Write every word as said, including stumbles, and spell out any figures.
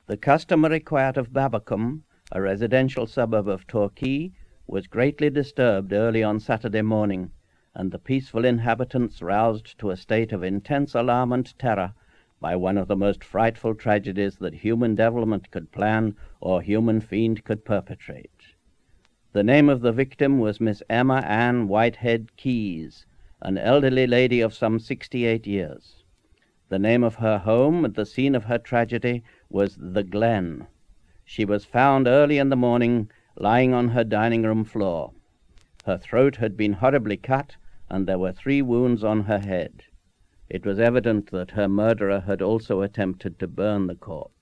The customary quiet of Babbacombe, a residential suburb of Torquay, was greatly disturbed early on Saturday morning, and the peaceful inhabitants roused to a state of intense alarm and terror by one of the most frightful tragedies that human devilment could plan or human fiend could perpetrate. The name of the victim was Miss Emma Ann Whitehead Keyes, an elderly lady of some sixty-eight years. The name of her home at the scene of her tragedy was The Glen. She was found early in the morning lying on her dining-room floor. Her throat had been horribly cut, and there were three wounds on her head. It was evident that her murderer had also attempted to burn the corpse.